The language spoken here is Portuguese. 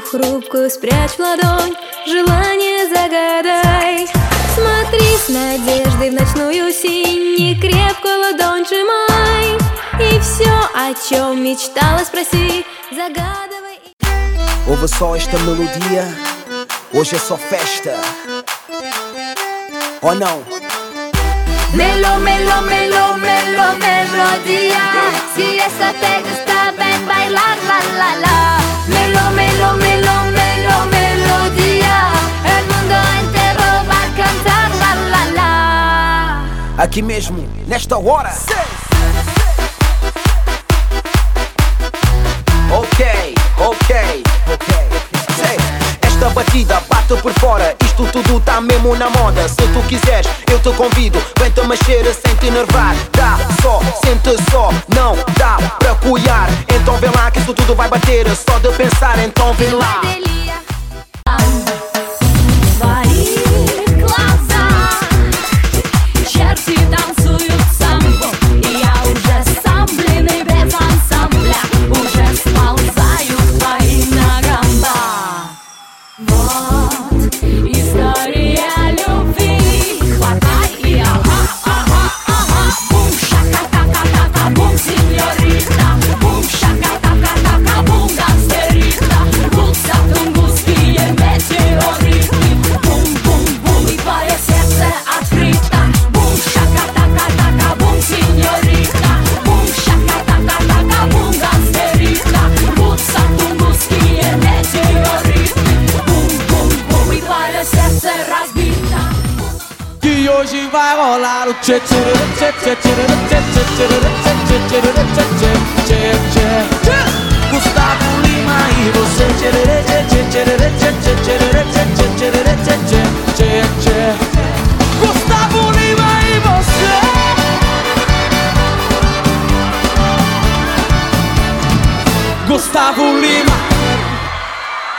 хрупкую спрячь в ладонь, желание загадай. Смотри с надеждой в ночную синь, не крепко ладонь сжимай. И все, о чем мечтала, спроси, загадывай. Ouve só esta melodia, hoje é só festa. Oh não? Melo, melo, melo, melo, melodia. Si esa te gusta, ven bailar, la, la, la. Melo, melo, melo, melo, melodia. El mundo entero va a cantar, la, la, la. Aqui mesmo, nesta hora. Ok, ok, ok. Esta batida bate por fora, isto tudo tá mesmo na moda. Se tu quiseres, eu te convido, vem-te mexer sem te enervar. Dá só, sente só, não dá pra cuidar. Então vem lá que isso tudo vai bater, só de pensar, então vem lá. Que hoje vai rolar o tchê tchê tchê tchê tchê tchê tchê tchê tchê. Gustavo Lima e você tchê tchê tchê tchê tchê tchê tchê. Gustavo Lima e você. Gustavo Lima.